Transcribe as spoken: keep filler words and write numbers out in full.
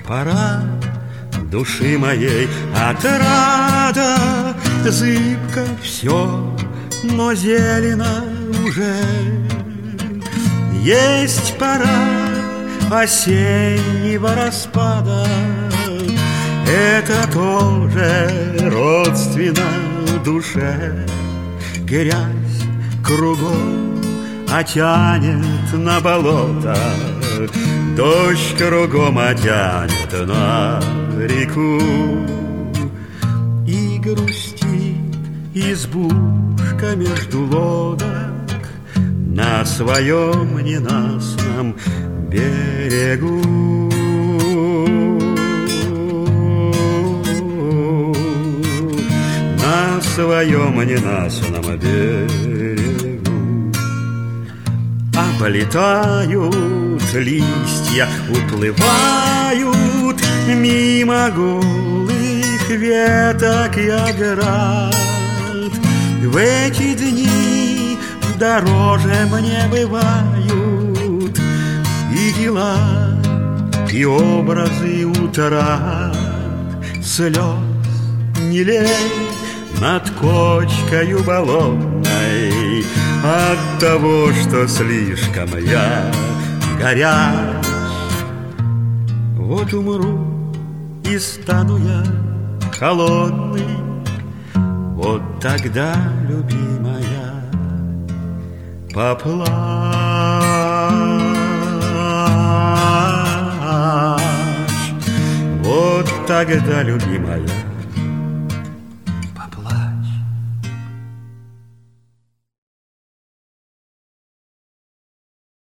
пора души моей отрада, зыбко все, но зелено уже. Есть пора осеннего распада, это тоже родственно душе. Грязь кругом, а тянет на болото, дождь кругом, а тянет на реку. И грустит избушка между лодок на своем ненастном берегу. На своем ненастном берегу. Облетают листья, уплывают мимо голых веток и оград. В эти дни дороже мне бывают и дела, и образы утрат. Слез не лей над кочкою болотной от того, что слишком я горяч. Вот умру и стану я холодный, вот тогда, любимая, поплачь. Вот тогда, любимая,